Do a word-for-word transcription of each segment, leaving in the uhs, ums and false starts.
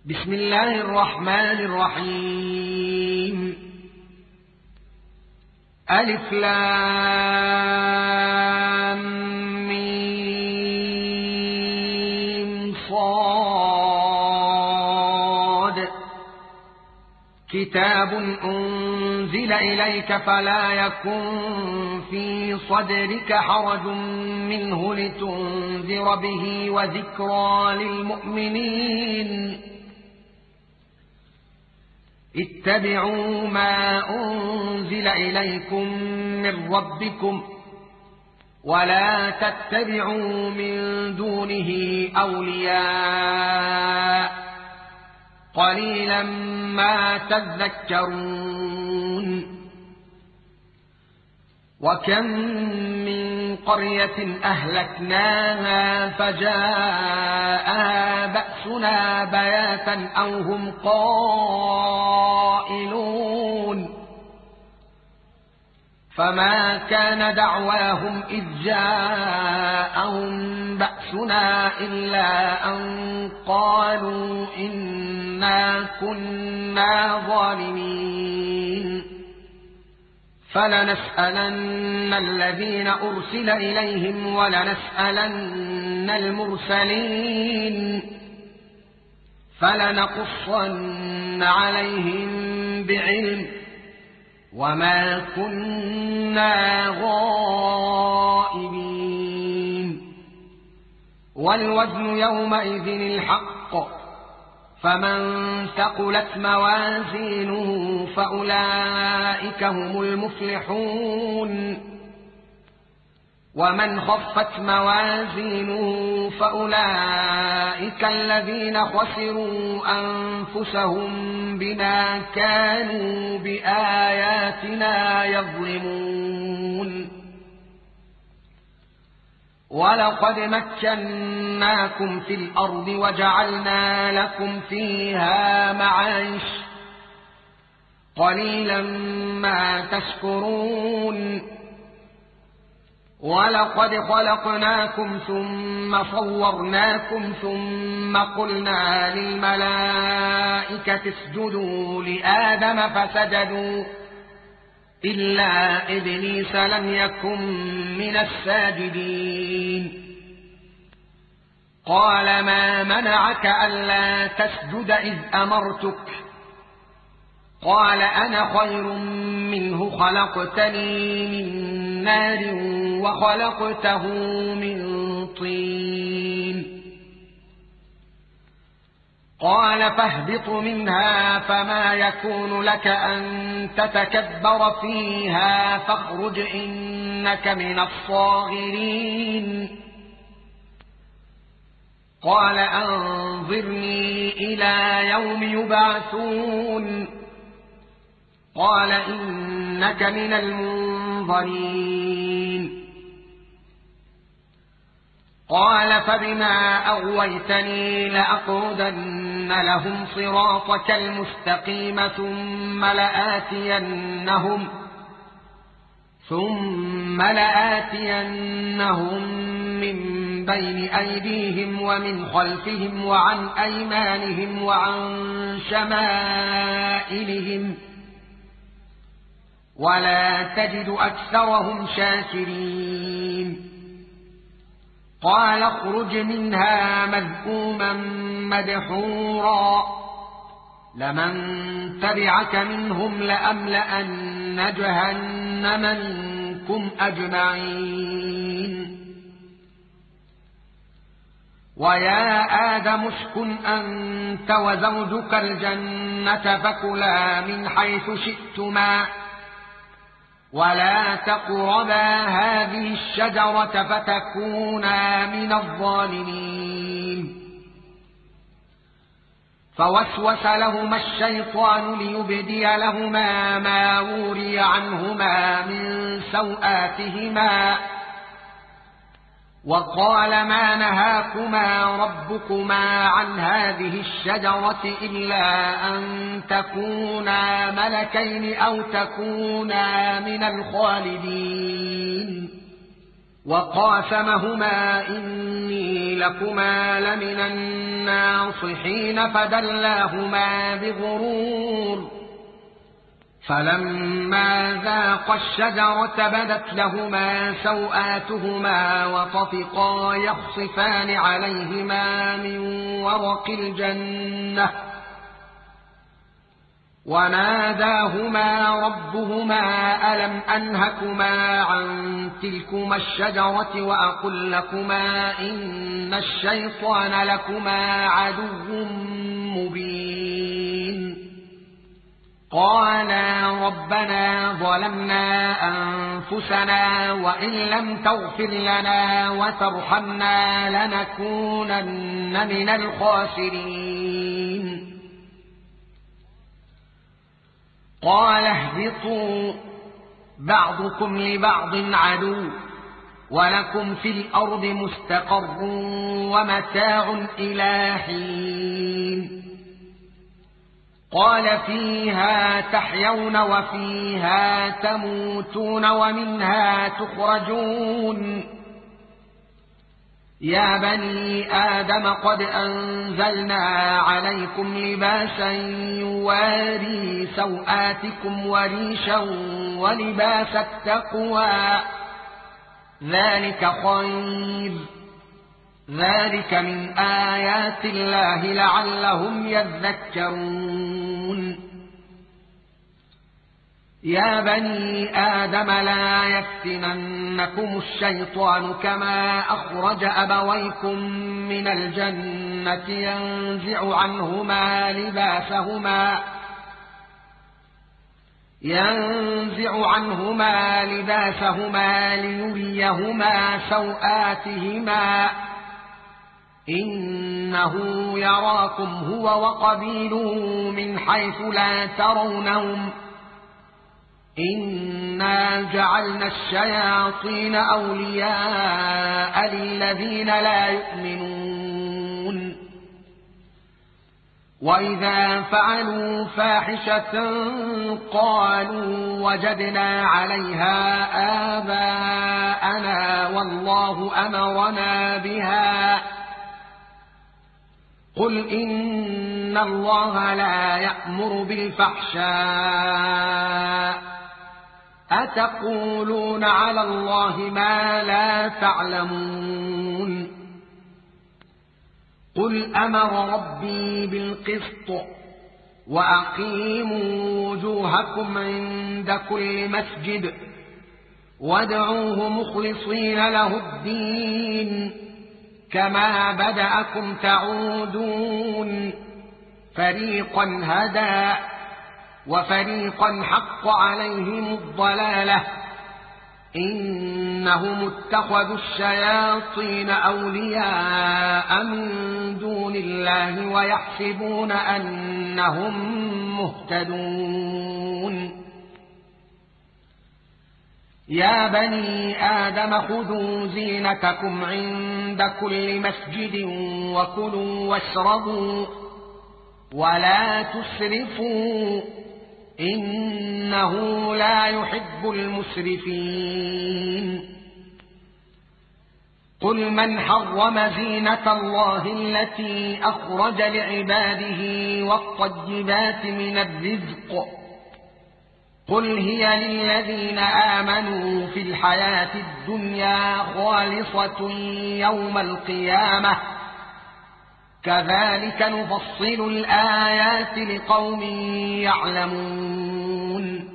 بسم الله الرحمن الرحيم. ألف لام ميم صاد. كتاب أنزل إليك فلا يكن في صدرك حرج منه لتنذر به وذكرى للمؤمنين. اتبعوا ما أنزل إليكم من ربكم ولا تتبعوا من دونه أولياء قليلا ما تذكرون. وكم من قرية أهلكناها فجاءها بأسنا بياتا أو هم قائلون. فما كان دعواهم إذ جاءهم بأسنا إلا أن قالوا إنا كنا ظالمين. فلنسألن الذين أرسل إليهم ولنسألن المرسلين فلنقصن عليهم بعلم وما كنا غائبين. والوزن يومئذ الحق فمن ثقلت موازينه فأولئك هم المفلحون. ومن خفت موازينه فأولئك الذين خسروا أنفسهم بما كانوا بآياتنا يظلمون. ولقد مكناكم في الأرض وجعلنا لكم فيها معايش قليلا ما تشكرون. ولقد خلقناكم ثم صورناكم ثم قلنا للملائكة اسجدوا لآدم فسجدوا إلا إبليس لم يكن من الساجدين. قال ما منعك ألا تسجد إذ أمرتك؟ قال أنا خير منه خلقتني من نار وخلقته من طين. قال فاهبط منها فما يكون لك أن تتكبر فيها فاخرج إنك من الصاغرين. قال أنظرني إلى يوم يبعثون. قال إنك من المنظرين. قال فبما أغويتني لأقعدن لهم صراطك المستقيم ثم لآتينهم ثم لآتينهم من بين أيديهم ومن خلفهم وعن أيمانهم وعن شمائلهم ولا تجد أكثرهم شاكرين. قال اخرج منها مذءوما مدحورا لمن تبعك منهم لأملأن جهنم منكم أجمعين. ويا آدم اسكن أنت وزوجك الجنة فكلا من حيث شئتما ولا تقربا هذه الشجرة فتكونا من الظالمين. فوسوس لهما الشيطان ليبدي لهما ما وري عنهما من سوآتهما وقال ما نهاكما ربكما عن هذه الشجرة إلا أن تكونا ملكين أو تكونا من الخالدين. وقاسمهما إني لكما لمن الناصحين فدلاهما بغرور فلما ذاقا الشجرة بدت لهما سوآتهما وطفقا يخصفان عليهما من ورق الجنة وناداهما ربهما ألم أنهكما عن تلكما الشجرة وأقل لكما إن الشيطان لكما عدو مبين قالا ربنا ظلمنا أنفسنا وإن لم تغفر لنا وترحمنا لنكونن من الخاسرين قال اهبطوا بعضكم لبعض عدو ولكم في الأرض مستقر ومتاع إلى حين قال فيها تحيون وفيها تموتون ومنها تخرجون يا بني آدم قد أنزلنا عليكم لباسا يواري سوآتكم وريشا ولباس التقوى ذلك خير ذلك من آيات الله لعلهم يذكرون يا بني آدم لا يفتننكم الشيطان كما أخرج أبويكم من الجنة ينزع عنهما لباسهما ينزع عنهما لباسهما ليريهما سوآتهما إنه يراكم هو وقبيله من حيث لا ترونهم إنا جعلنا الشياطين أولياء للذين لا يؤمنون وإذا فعلوا فاحشة قالوا وجدنا عليها آباءنا والله أمرنا بها قل إن الله لا يأمر بالفحشاء أتقولون على الله ما لا تعلمون قل أمر ربي بالقسط وأقيموا وجوهكم عند كل مسجد وادعوه مخلصين له الدين كما بدأكم تعودون فريقا هدى وفريقا حق عليهم الضلالة إنهم اتخذوا الشياطين أولياء من دون الله ويحسبون أنهم مهتدون يا بني آدم خذوا زينتكم عند كل مسجد وكلوا واشربوا ولا تسرفوا إنه لا يحب المسرفين قل من حرم زينة الله التي أخرج لعباده والطيبات من الرزق قل هي للذين آمنوا في الحياة الدنيا خالصة يوم القيامة كذلك نفصل الآيات لقوم يعلمون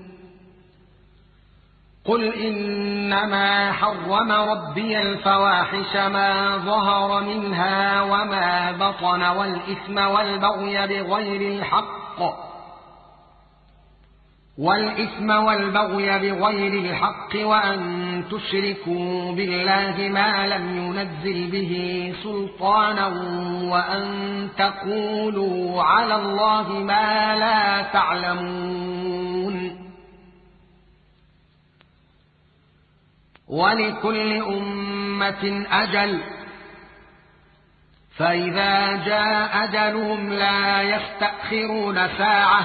قل إنما حرم ربي الفواحش ما ظهر منها وما بطن والإثم والبغي بغير الحق والإثم والبغي بغير الحق وأن تشركوا بالله ما لم ينزل به سلطانا وأن تقولوا على الله ما لا تعلمون ولكل أمة أجل فإذا جاء أجلهم لا يستأخرون ساعة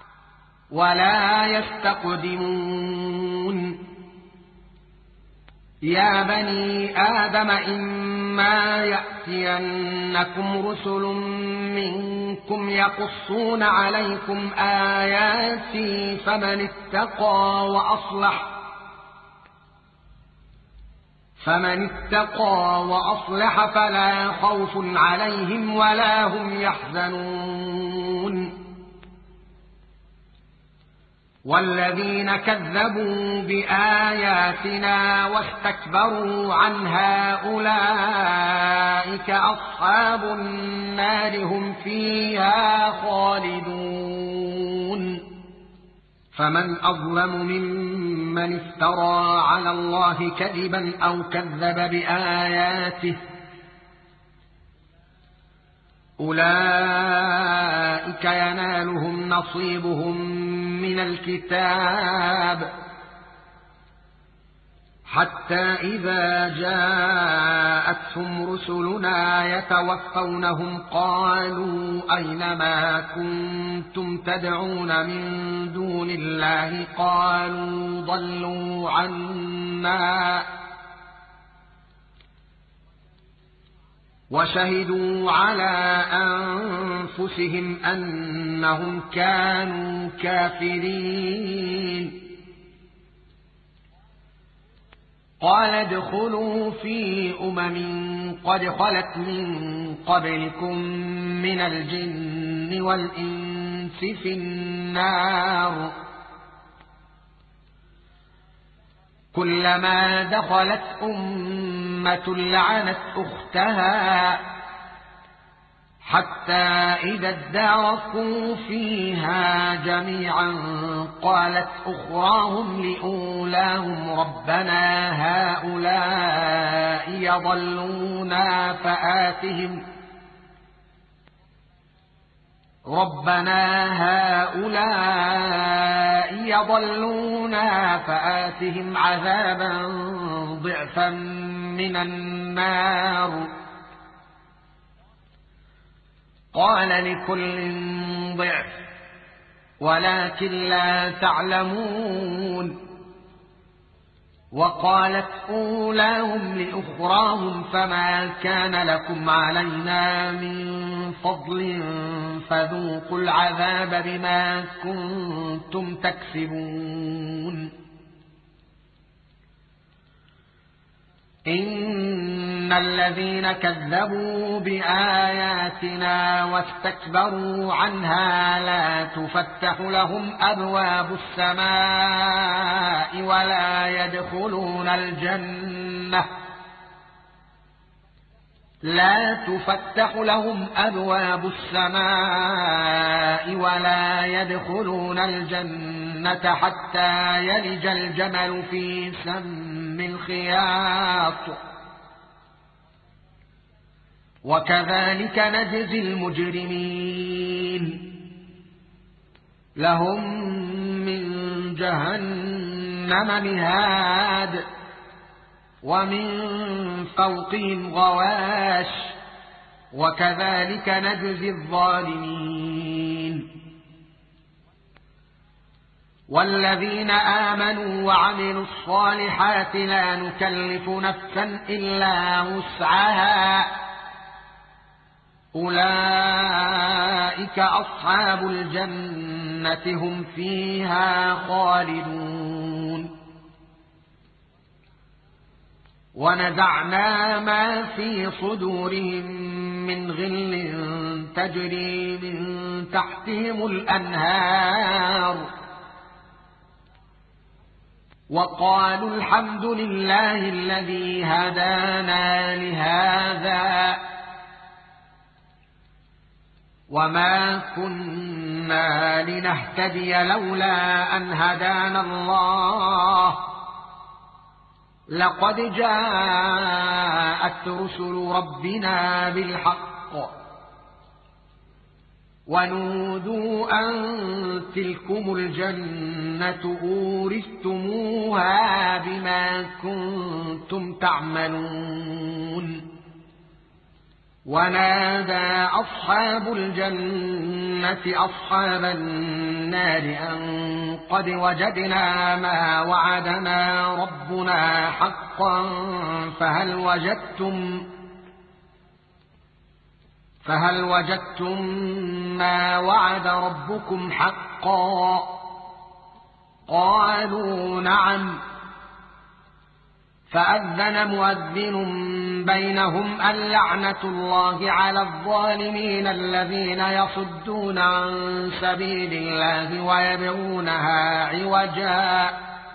ولا يستقدمون يا بني آدم إما يأتينكم رسل منكم يقصون عليكم آياتي فمن اتقى وأصلح فمن اتقى وأصلح فلا خوف عليهم ولا هم يحزنون والذين كذبوا بآياتنا واستكبروا عنها أولئك أصحاب النار هم فيها خالدون فمن أظلم ممن افترى على الله كذبا أو كذب بآياته أولئك ينالهم نصيبهم من الكتاب حتى إذا جاءتهم رسلنا يتوفونهم قالوا أين ما كنتم تدعون من دون الله قالوا ضلوا عنا وشهدوا على أنفسهم أنهم كانوا كافرين قال ادخلوا في أمم قد خلت من قبلكم من الجن والإنس في النار كلما دخلت أمة لعنت أختها حتى إذا اداركوا فيها جميعا قالت أخراهم لأولاهم ربنا هؤلاء يضلونا فآتهم ربنا هؤلاء يضلونا فآتهم عذابا ضعفا من النار قال لكل ضعف ولكن لا تعلمون وقالت أولاهم لأخراهم فما كان لكم علينا من فضل فذوقوا العذاب بما كنتم تكسبون إن الذين كذبوا بآياتنا واستكبروا عنها لا تفتح لهم أبواب السماء ولا يدخلون الجنة لا تفتح لهم أبواب السماء ولا يدخلون الجنة حتى يلج الجمل في سم الخياط وكذلك نجزي المجرمين لهم من جهنم مهاد ومن فوقهم غواش وكذلك نجزي الظالمين والذين آمنوا وعملوا الصالحات لا نكلف نفسا إلا وسعها أولئك أصحاب الجنة هم فيها خالدون ونزعنا ما في صدورهم من غل تجري من تحتهم الأنهار وقالوا الحمد لله الذي هدانا لهذا وما كنا لنهتدي لولا أن هدانا الله لقد جاءت رسل ربنا بالحق ونودوا أن تلكم الجنة أورثتموها بما كنتم تعملون ونادى أصحاب الجنة أصحاب النار أن قد وجدنا ما وعدنا ربنا حقا فهل وجدتم فهل وجدتم ما وعد ربكم حقا قالوا نعم فأذن مؤذن بينهم اللعنة الله على الظالمين الذين يصدون عن سبيل الله ويبغونها عوجا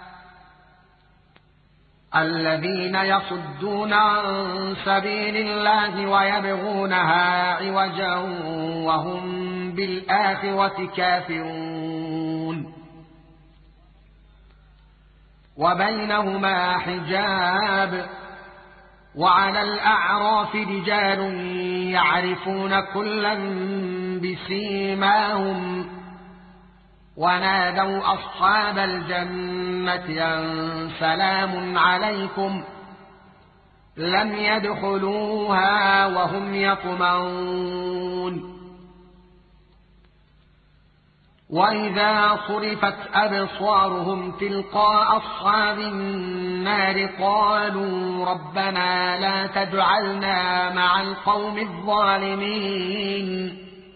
الذين يصدون عن سبيل الله ويبغونها عوجا وهم بالآخرة كافرون وبينهما حجاب وعلى الأعراف رجال يعرفون كلا بسيماهم ونادوا أصحاب الجنة أن سلام عليكم لم يدخلوها وهم يطمعون وإذا صرفت أبصارهم تلقاء أصحاب النار قالوا ربنا لا تجعلنا مع القوم الظالمين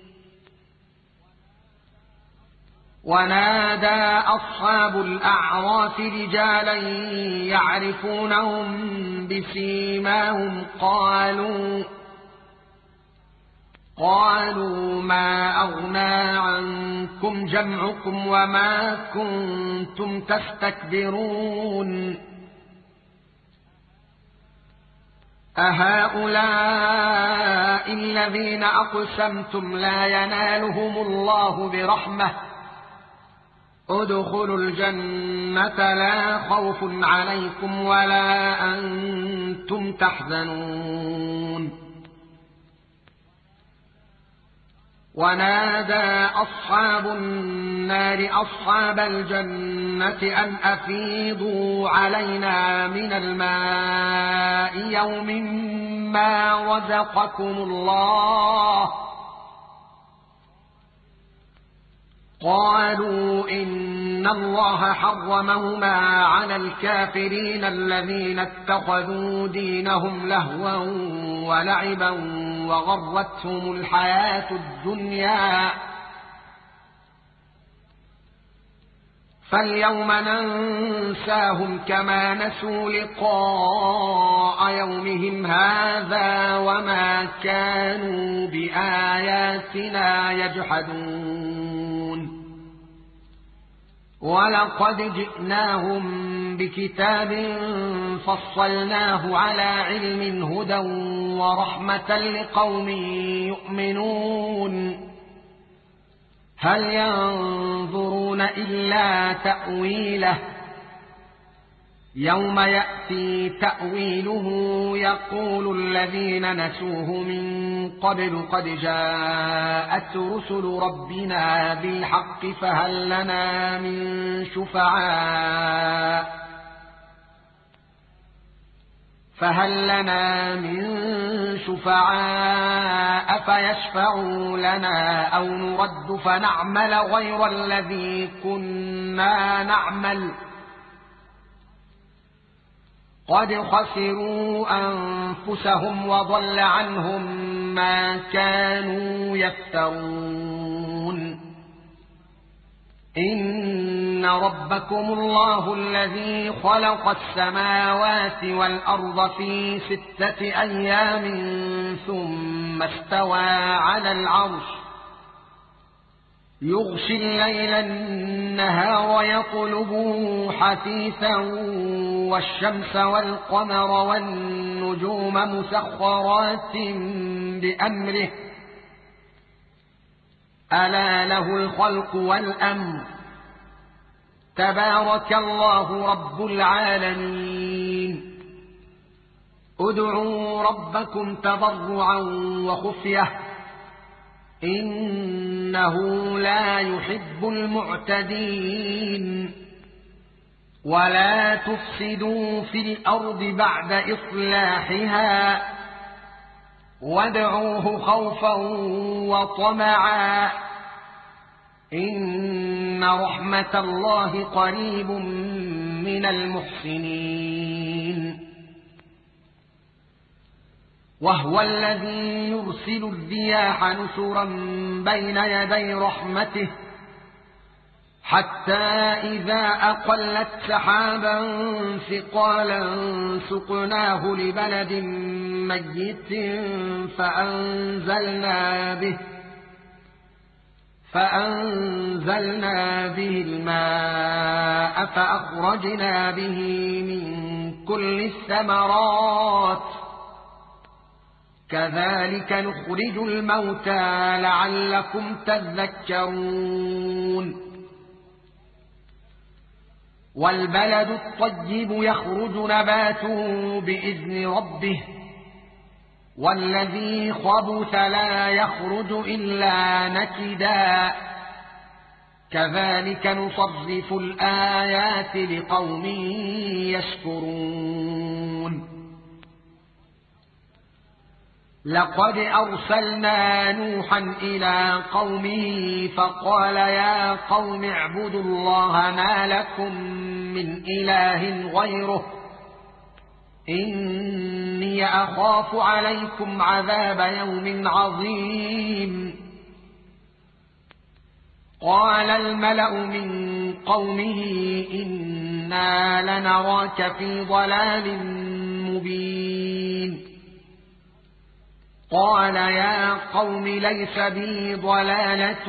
ونادى أصحاب الأعراف رجالا يعرفونهم بسيماهم قالوا قالوا ما أغنى عنكم جمعكم وما كنتم تستكبرون أهؤلاء الذين أقسمتم لا ينالهم الله برحمة ادخلوا الجنة لا خوف عليكم ولا أنتم تحزنون ونادى أصحاب النار أصحاب الجنة أن أفيضوا علينا من الماء يوم ما رزقكم الله قالوا إن الله حرمهما على الكافرين الذين اتخذوا دينهم لهوا ولعبا وغرتهم الحياة الدنيا فاليوم ننساهم كما نسوا لقاء يومهم هذا وما كانوا بآياتنا يجحدون ولقد جئناهم بكتاب فصلناه على علم هدى ورحمة لقوم يؤمنون هل ينظرون إلا تأويله يوم يأتي تأويله يقول الذين نسوه من قبل قد جاءت رسل ربنا بالحق فهل لنا من شفعاء فهل لنا من شفعاء فيشفعوا لنا أو نرد فنعمل غير الذي كنا نعمل قد خسروا أنفسهم وضل عنهم ما كانوا يفترون إن ربكم الله الذي خلق السماوات والأرض في ستة أيام ثم استوى على العرش يغشي الليل النهار يطلبه حثيثا والشمس والقمر والنجوم مسخرات بأمره ألا له الخلق والأمر تبارك الله رب العالمين ادعوا ربكم تضرعا وخفية إنه لا يحب المعتدين ولا تفسدوا في الأرض بعد إصلاحها وادعوه خوفا وطمعا إن رحمة الله قريب من المحسنين. وهو الذي يرسل الرياح نشرا بين يدي رحمته حتى إذا أقلت سحابا ثقالا سقناه لبلد ميت فأنزلنا به فأنزلنا به الماء فأخرجنا به من كل الثمرات كذلك نخرج الموتى لعلكم تذكرون. والبلد الطيب يخرج نباته بإذن ربه والذي خبث لا يخرج إلا نكدا كذلك نصرف الآيات لقوم يشكرون. لقد أرسلنا نوحا إلى قومه فقال يا قوم اعبدوا الله ما لكم من إله غيره إني أخاف عليكم عذاب يوم عظيم. قال الملأ من قومه إنا لنراك في ضلال مبين. قال يا قوم ليس بي ضلالة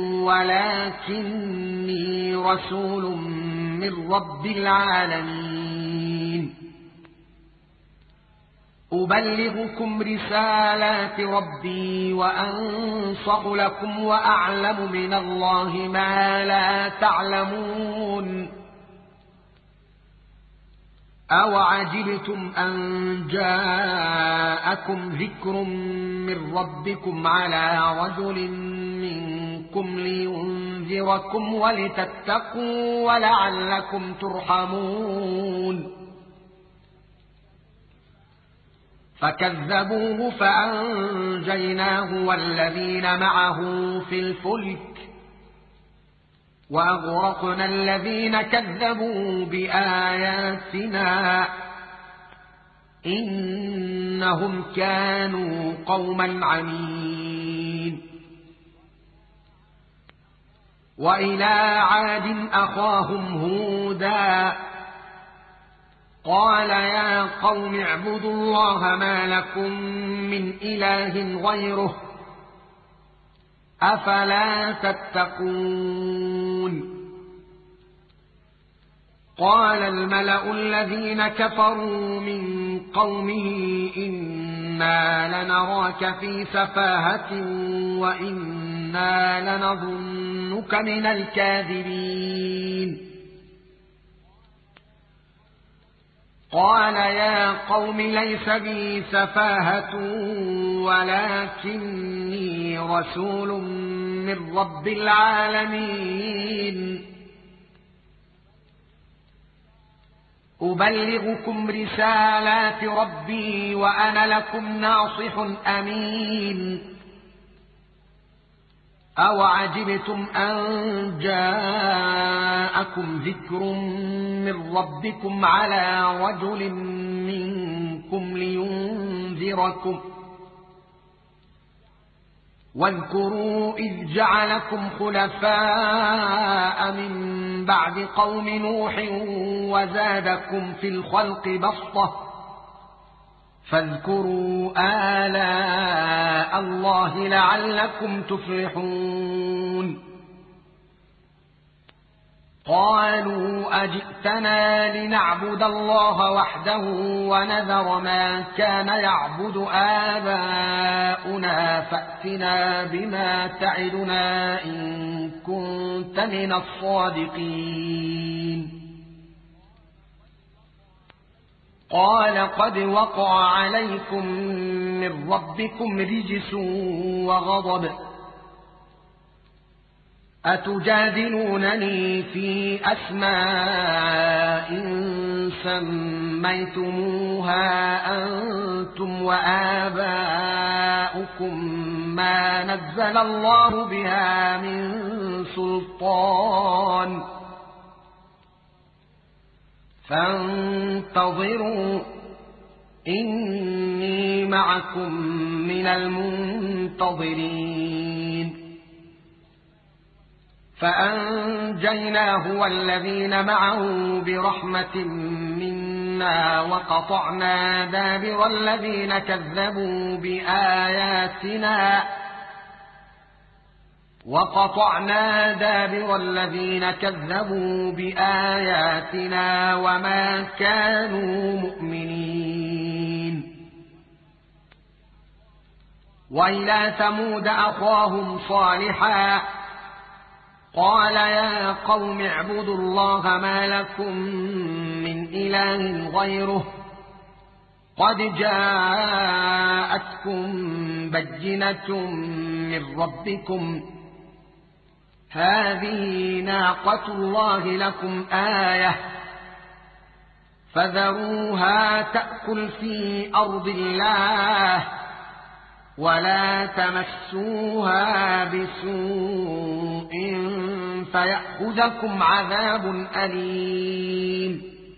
ولكني رسول من رب العالمين أبلغكم رسالات ربي وأنصح لكم وأعلم من الله ما لا تعلمون. أوعجبتم أن جاءكم ذكر من ربكم على رجل منكم لينذركم ولتتقوا ولعلكم ترحمون. فكذبوه فأنجيناه والذين معه في الفلك وأغرقنا الذين كذبوا بآياتنا إنهم كانوا قوما عمين. وإلى عاد أخاهم هودا قال يا قوم اعبدوا الله ما لكم من إله غيره أفلا تتقون. قال الملأ الذين كفروا من قومه إنا لنراك في سفاهة وإنا لنظنك من الكاذبين. قال يا قوم ليس بي سفاهة ولكني رسول من رب العالمين أبلغكم رسالات ربي وأنا لكم ناصح أمين. أوعجبتم أن جاءكم ذكر من ربكم على رجل منكم لينذركم واذكروا إذ جعلكم خلفاء من بعد قوم نوح وزادكم في الخلق بسطة فاذكروا آلاء الله لعلكم تفلحون. قالوا أجئتنا لنعبد الله وحده ونذر ما كان يعبد آباؤنا فأتنا بما تعدنا إن كنت من الصادقين. قال قد وقع عليكم من ربكم رجس وغضب أتجادلونني في أسماء سميتموها أنتم وآباؤكم ما نزل الله بها من سلطان فانتظروا إني معكم من المنتظرين فأنجيناه والذين معه برحمة منا وقطعنا دابر الذين كذبوا بآياتنا وقطعنا دابر الذين كذبوا بآياتنا وما كانوا مؤمنين وإلى ثمود أخاهم صالحا قال يا قوم اعبدوا الله ما لكم من إله غيره قد جاءتكم بينة من ربكم هذه ناقة الله لكم آية فذروها تأكل في أرض الله ولا تمسوها بسوء فيأخذكم عذاب أليم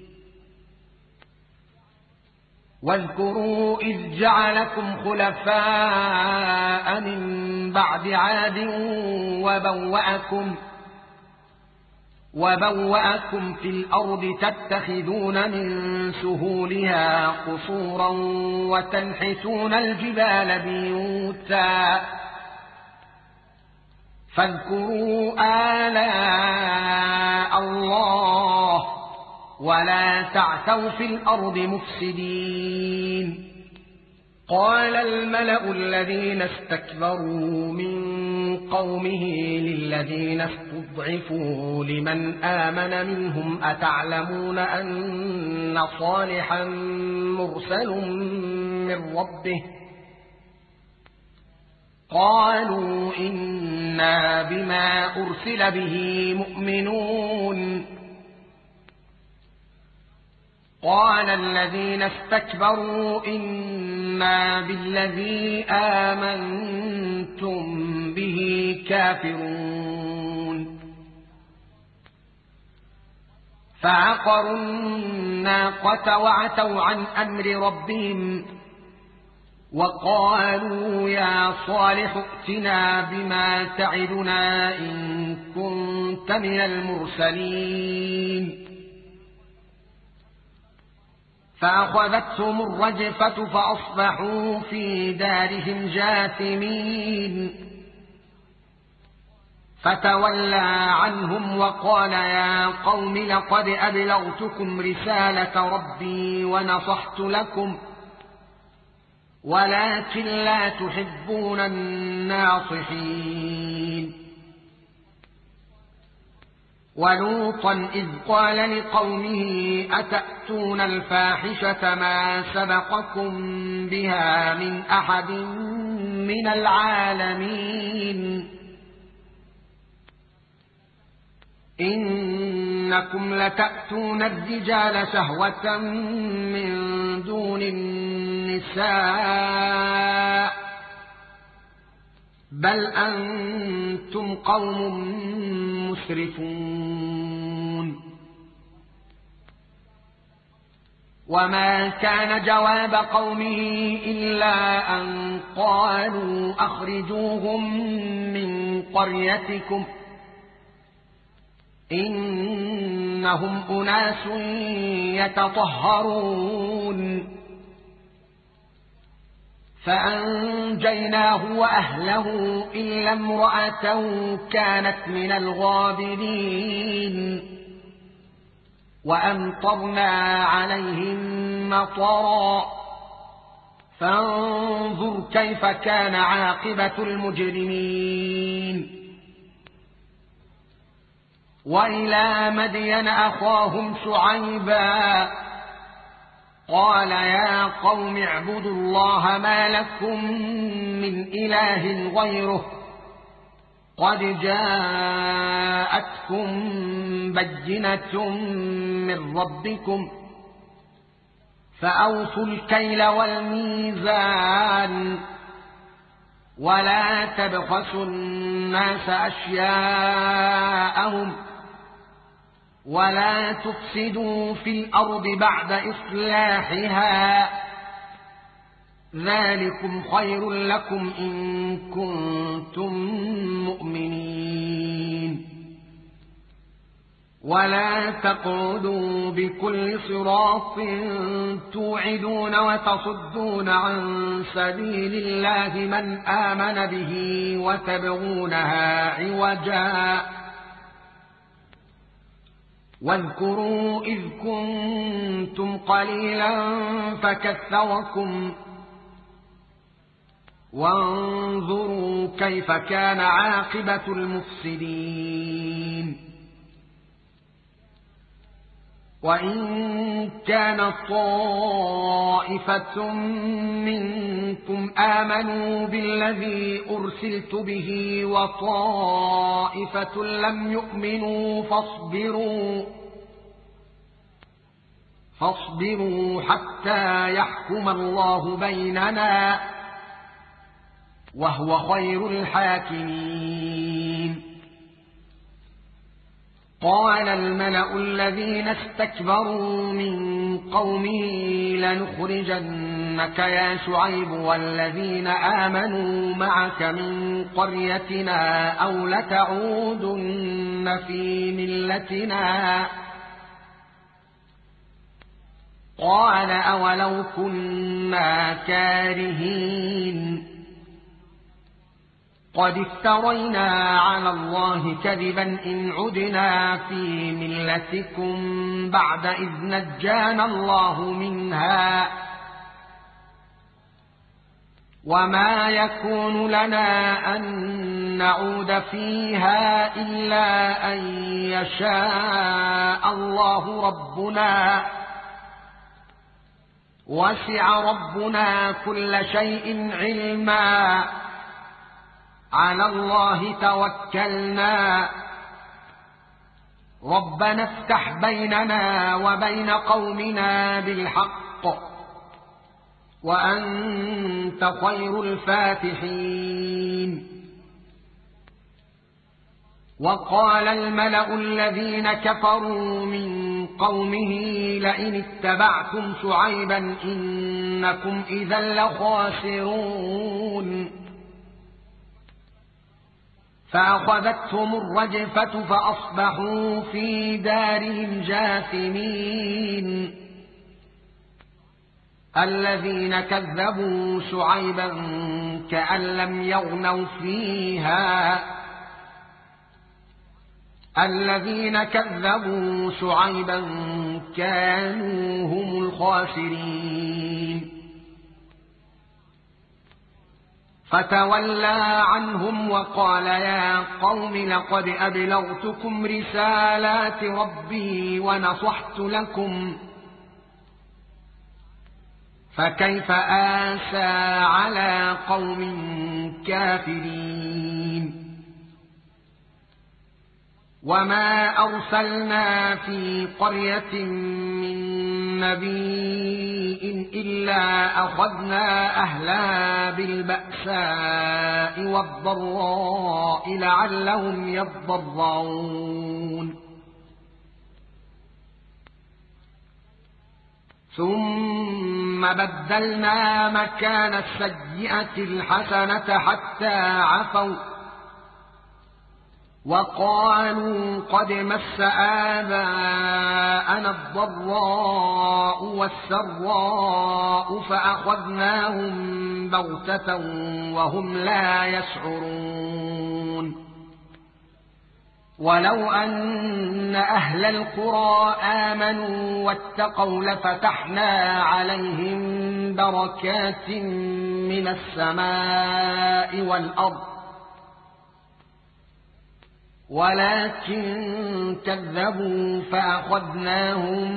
واذكروا إذ جعلكم خلفاء من بعد عاد وبوأكم وبوأكم في الأرض تتخذون من سهولها قصورا وتنحتون الجبال بيوتا فاذكروا آلاء الله ولا تعثوا في الأرض مفسدين قال الملأ الذين استكبروا من قومه للذين استضعفوا لمن آمن منهم أتعلمون أن صالحا مرسل من ربه قالوا إنا بما أرسل به مؤمنون قال الذين استكبروا إنا بالذي آمنتم به كافرون فعقروا الناقة وعتوا عن أمر ربهم وقالوا يا صالح ائتنا بما تعدنا إن كنت من المرسلين فأخذتهم الرجفة فأصبحوا في دارهم جاثمين فتولى عنهم وقال يا قوم لقد أبلغتكم رسالة ربي ونصحت لكم ولكن لا تحبون الناصحين ولوطا إذ قال لقومه أتأتون الفاحشة ما سبقكم بها من أحد من العالمين إنكم لتأتون الرجال شهوة من دون النساء بل أنتم قوم مسرفون وما كان جواب قومه إلا أن قالوا أخرجوهم من قريتكم إنهم أناس يتطهرون فأنجيناه وأهله إلا امرأته كانت من الغابرين وأمطرنا عليهم مطرا فانظر كيف كان عاقبة المجرمين وإلى مدين أخاهم شعيبا قال يا قوم اعبدوا الله ما لكم من إله غيره قد جاءتكم بينة من ربكم فأوفوا الكيل والميزان ولا تبخسوا الناس أشياءهم ولا تفسدوا في الأرض بعد إصلاحها ذلكم خير لكم إن كنتم مؤمنين ولا تقعدوا بكل صراط توعدون وتصدون عن سبيل الله من آمن به وتبغونها عوجا واذكروا إذ كنتم قليلا فكثركم وانظروا كيف كان عاقبة المفسدين وإن كان طائفة منكم آمنوا بالذي أرسلت به وطائفة لم يؤمنوا فاصبروا فاصبروا حتى يحكم الله بيننا وهو خير الحاكمين قال الملأ الذين استكبروا من قومه لنخرجنك يا شعيب والذين آمنوا معك من قريتنا أو لتعودن في ملتنا قال أولو كنا كارهين قد افترينا على الله كذبا إن عدنا في ملتكم بعد إذ نجانا الله منها وما يكون لنا أن نعود فيها إلا أن يشاء الله ربنا وسع ربنا كل شيء علما على الله توكلنا ربنا افتح بيننا وبين قومنا بالحق وأنت خير الفاتحين وقال الملأ الذين كفروا من قومه لئن اتبعتم شعيبا إنكم إذا لخاسرون فأخذتهم الرجفة فأصبحوا في دارهم جاثمين الذين كذبوا شعيبا كأن لم يغنوا فيها الذين كذبوا شعيبا كانوا هم الخاسرين فتولى عنهم وقال يا قوم لقد أبلغتكم رسالات ربي ونصحت لكم فكيف آسى على قوم كافرين وما أرسلنا في قرية من نبي إلا أخذنا أهلها بالبأساء والضراء لعلهم يضرعون ثم بدلنا مكان السيئة الحسنة حتى عفوا وقالوا قد مس آباءنا الضراء والسراء فأخذناهم بغتة وهم لا يشعرون ولو أن أهل القرى آمنوا واتقوا لفتحنا عليهم بركات من السماء والأرض ولكن كذبوا فأخذناهم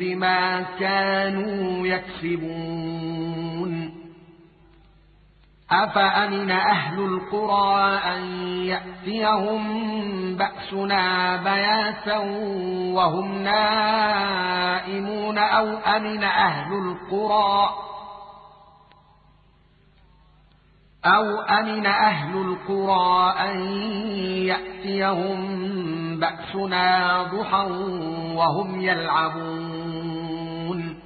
بما كانوا يكسبون أفأمن أهل القرى أن يأتيهم بأسنا بياتا وهم نائمون أو أمن أهل القرى أو أمن أهل القرى أن يأتيهم بأسنا ضحى وهم يلعبون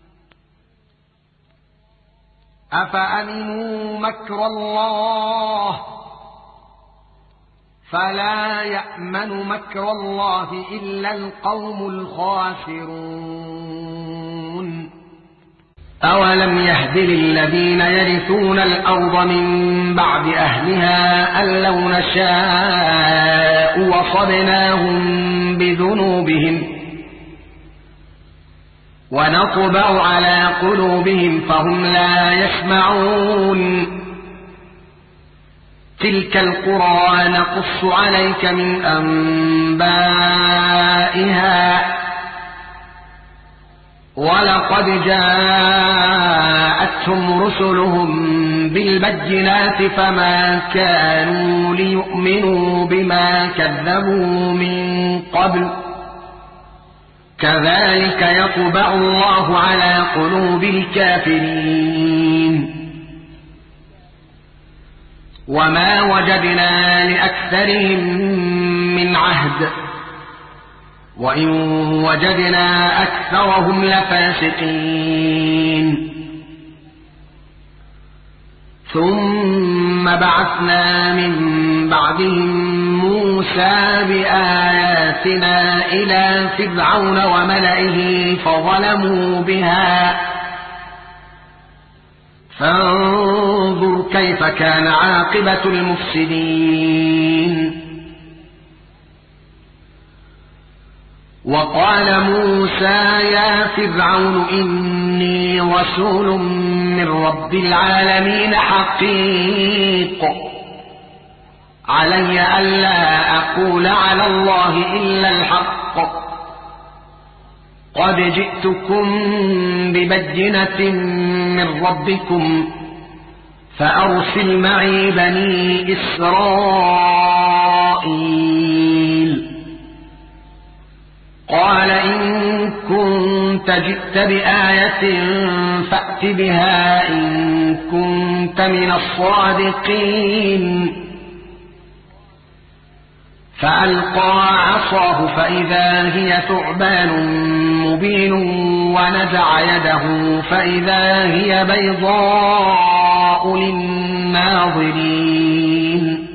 أفأمنوا مكر الله فلا يأمن مكر الله إلا القوم الخاسرون أولم يهد للذين يرثون الأرض من بعد أهلها أن لو نشاء وصبناهم بذنوبهم ونطبع على قلوبهم فهم لا يسمعون تلك القرى نقص عليك من أنبائها ولقد جاءتهم رسلهم بالبينات فما كانوا ليؤمنوا بما كذبوا من قبل كذلك يطبع الله على قلوب الكافرين وما وجدنا لأكثرهم من عهد وإن وجدنا أكثرهم لفاسقين ثم بعثنا من بعدهم موسى بآياتنا إلى فرعون وملئه فظلموا بها فانظر كيف كان عاقبة المفسدين وقال موسى يا فرعون إني رسول من رب العالمين حقيق علي ألا أقول على الله إلا الحق قد جئتكم ببينة من ربكم فأرسل معي بني إسرائيل قال إن كنت جئت بآية فأت بها إن كنت من الصادقين فألقى عصاه فإذا هي ثعبان مبين ونزع يده فإذا هي بيضاء للناظرين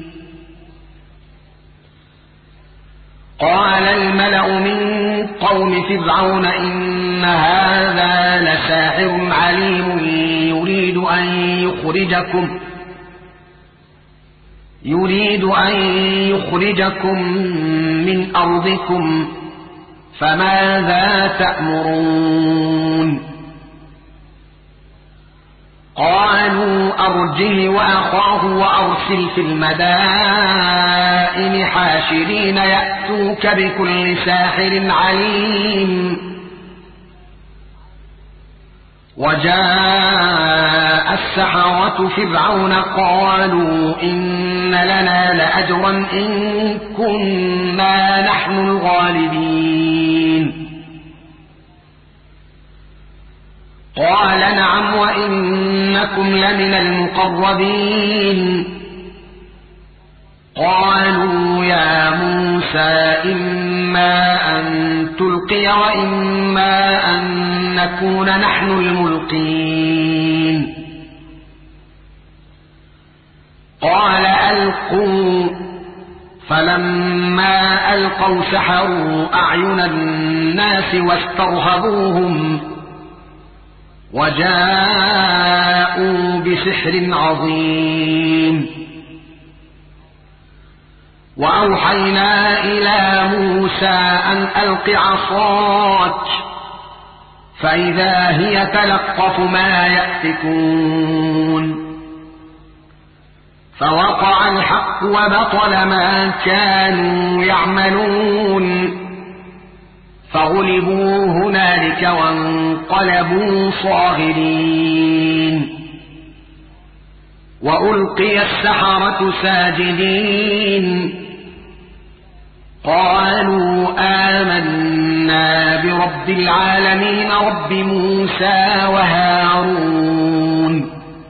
قال الملأ من قوم فرعون إن هذا لساحر عليم يريد أن يخرجكم يريد أن يخرجكم من أرضكم فماذا تأمرون قالوا أرجه وأخاه وأرسل في المدائن حاشرين يأتوك بكل ساحر عليم وجاء السحرة فرعون قالوا إن لنا لأجرا إن كنا نحن الغالبين قال نعم وإنكم لمن المقربين قالوا يا موسى إما أن تلقي وإما أن نكون نحن الملقين قال ألقوا فلما ألقوا سحروا أعين الناس واسترهبوهم وجاءوا بسحر عظيم وأوحينا إلى موسى أن ألق عصاك فإذا هي تلقف ما يأفكون فوقع الحق وبطل ما كانوا يعملون فغلبوا هنالك وانقلبوا صاغرين وألقي السحرة ساجدين قالوا آمنا برب العالمين رب موسى وهارون.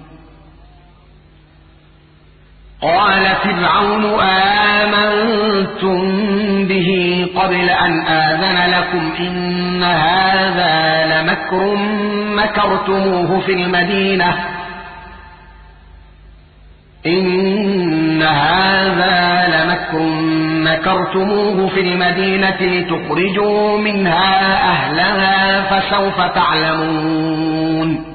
قال فرعون آمنتم به قبل أن آذن لكم إن هذا لمكر مكرتموه في المدينة إن هذا لمكر مكرتموه في المدينة لتخرجوا منها أهلها فسوف تعلمون.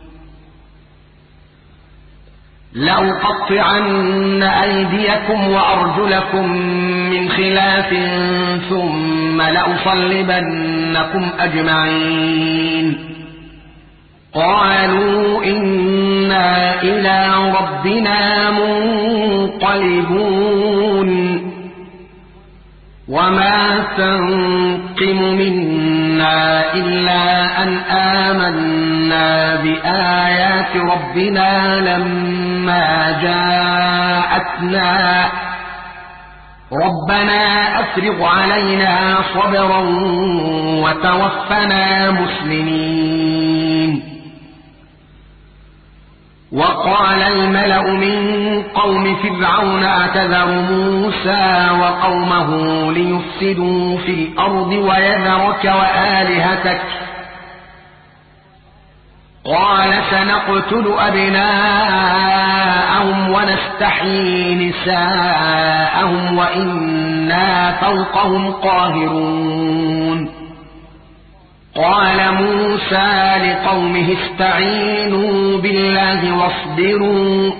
لأقطعن أيديكم وأرجلكم من خلاف ثم لأصلبنكم أجمعين. قالوا إنا إلى ربنا منقلبون. وما تنقم منا إلا أن آمنا بآيات ربنا لما جاءتنا ربنا أفرغ علينا صبرا وتوفنا مسلمين. وقال الملأ من قوم فرعون أتذر موسى وقومه ليفسدوا في الأرض ويذرك وآلهتك قال سنقتل أبناءهم ونستحيي نساءهم وإنا فوقهم قاهرون. قال موسى لقومه استعينوا بالله واصبروا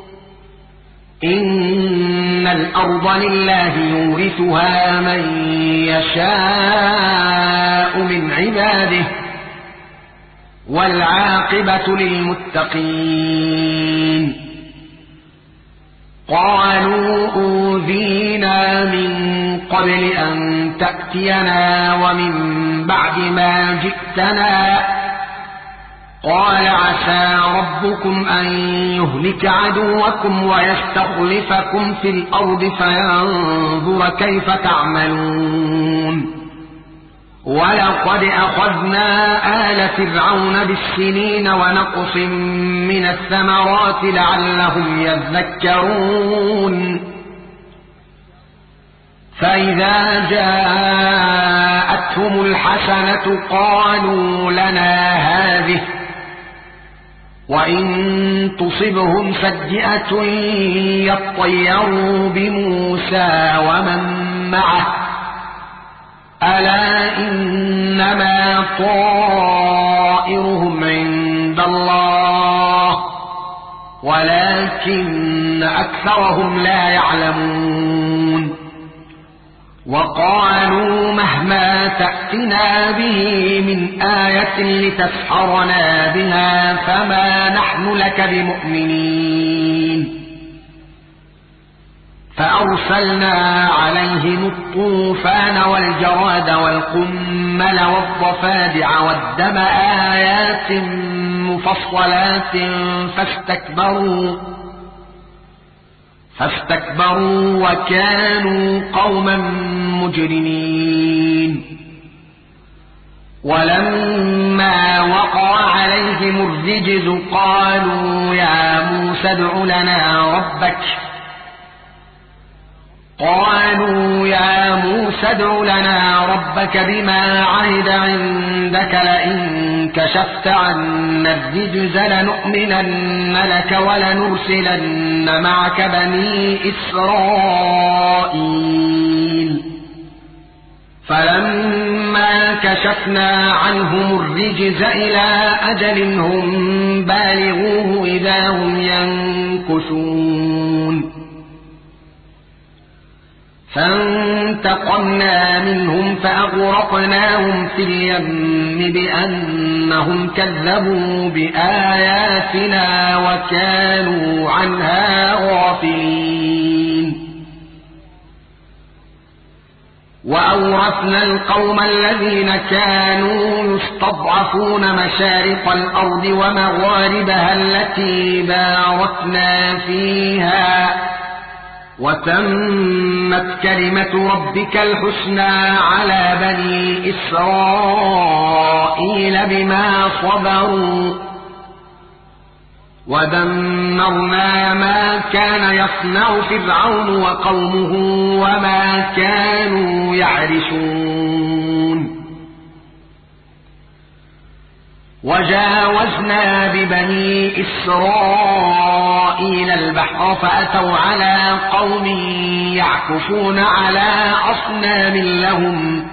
إن الأرض لله يورثها من يشاء من عباده والعاقبة للمتقين. قالوا أوذينا من قبل أن تأتينا ومن بعد ما جئتنا قال عسى ربكم أن يهلك عدوكم ويستخلفكم في الأرض فينظر كيف تعملون. ولقد أخذنا آل فرعون بالسنين ونقص من الثمرات لعلهم يذكرون. فإذا جاءتهم الحسنة قالوا لنا هذه وإن تصبهم سيئة يطيروا بموسى ومن معه ألا إنما طائرهم عند الله ولكن أكثرهم لا يعلمون. وقالوا مهما تأتنا به من آية لتسحرنا بها فما نحن لك بمؤمنين. فأرسلنا عليهم الطوفان والجراد والقمل والضفادع والدم آيات مفصلات فاستكبروا فاستكبروا وكانوا قوما مجرمين. ولما وقع عليهم الرجز قالوا يا موسى ادع لنا ربك قالوا يا موسى ادع لنا ربك بما عهد عندك لئن كشفت عنا الرجز لنؤمنن لك ولنرسلن معك بني إسرائيل. فلما كشفنا عنهم الرجز إلى أجل هم بالغوه إذا هم ينكثون. فانتقمنا منهم فأغرقناهم في اليم بأنهم كذبوا بآياتنا وكانوا عنها غافلين. وأورثنا القوم الذين كانوا يستضعفون مشارق الأرض ومغاربها التي باركنا فيها وتمت كلمة ربك الحسنى على بني إسرائيل بما صبروا ودمرنا ما كان يصنع فرعون وقومه وما كانوا يعرشون وجاوزنا ببني إسرائيل البحر فأتوا على قوم يعكفون على أصنام لهم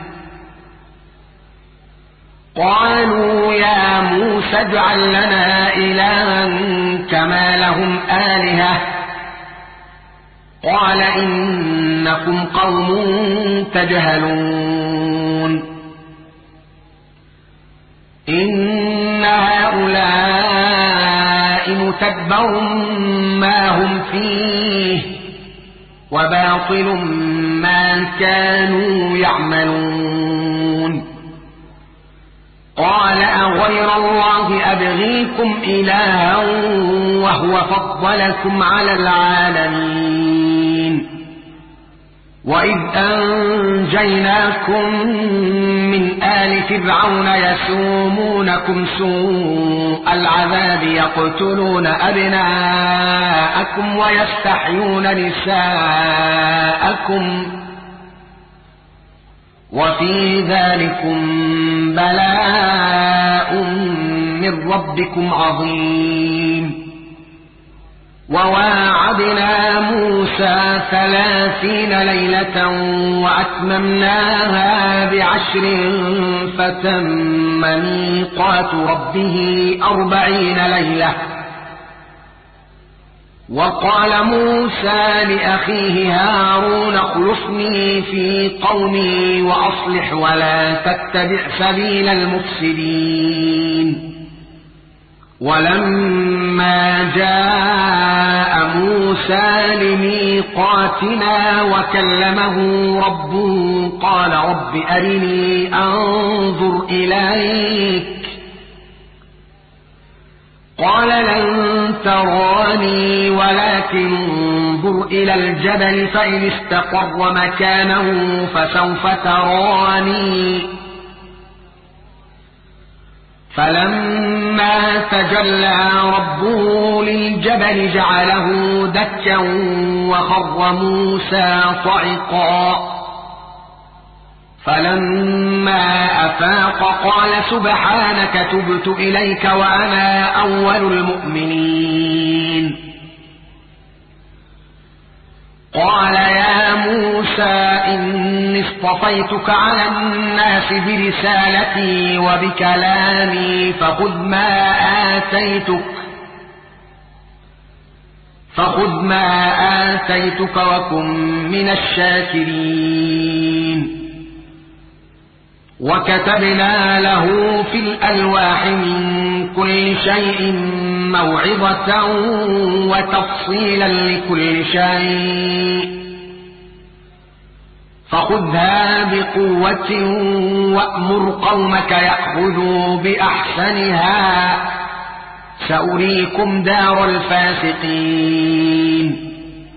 قالوا يا موسى اجعل لنا إلها كما لهم آلهة قال إنكم قوم تجهلون إن هؤلاء متبر ما هم فيه وباطل ما كانوا يعملون قال أغير الله أبغيكم إلها وهو فضلكم على العالمين وإذ أنجيناكم من آل فرعون يسومونكم سوء العذاب يقتلون أبناءكم ويستحيون نساءكم وفي ذلكم بلاء من ربكم عظيم وواعدنا موسى ثلاثين ليلة وأتممناها بعشر فتم ميقات ربه أربعين ليلة وقال موسى لأخيه هارون اخلفني في قومي وأصلح ولا تتبع سبيل المفسدين ولما جاء موسى لميقاتنا وكلمه ربه قال رب أرني أنظر إليك قال لن تراني ولكن انظر إلى الجبل فإن استقر مكانه فسوف تراني فلما تجلى ربه للجبل جعله دكا وخر موسى صعقا فلما أفاق قال سبحانك تبت إليك وأنا أول المؤمنين قال يا موسى إني اصطفيتك على الناس برسالتي وبكلامي فخذ ما آتيتك فخذ ما آتيتك وكن من الشاكرين وكتبنا له في الألواح من كل شيء موعظة وتفصيلا لكل شيء فخذها بقوة وأمر قومك يأخذوا بأحسنها سأريكم دار الفاسقين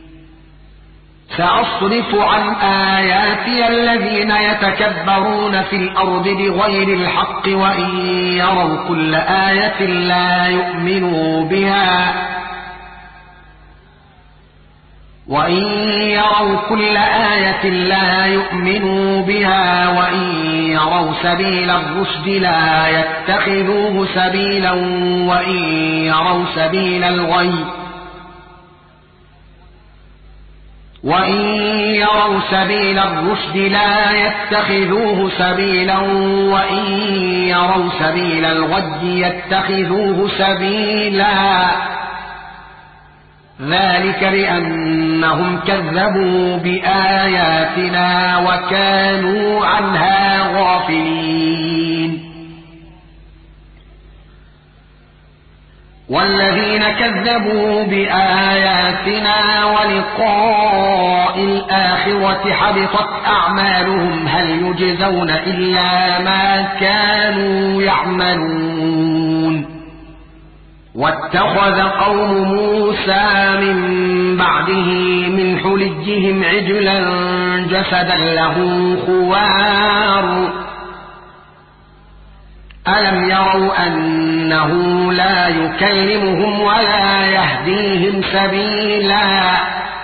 سأصرف عن آياتي الذين يتكبرون في الأرض بغير الحق وإن يروا كل آية لا يؤمنوا بها وإن يروا كل آية لا يؤمنوا بها وإن يروا سبيل الرشد لا يتخذوه سبيلا وإن يروا سبيل الغي وإن يروا سبيل الرشد لا يتخذوه سبيلا وإن يروا سبيل الغي يتخذوه سبيلا ذلك بأنهم كذبوا بآياتنا وكانوا عنها غافلين والذين كذبوا بآياتنا ولقاء الآخرة حبطت أعمالهم هل يجزون إلا ما كانوا يعملون واتخذ قوم موسى من بعده من حليهم عجلا جسدا له خوار ألم يروا أنه لا يكلمهم ولا يهديهم سبيلا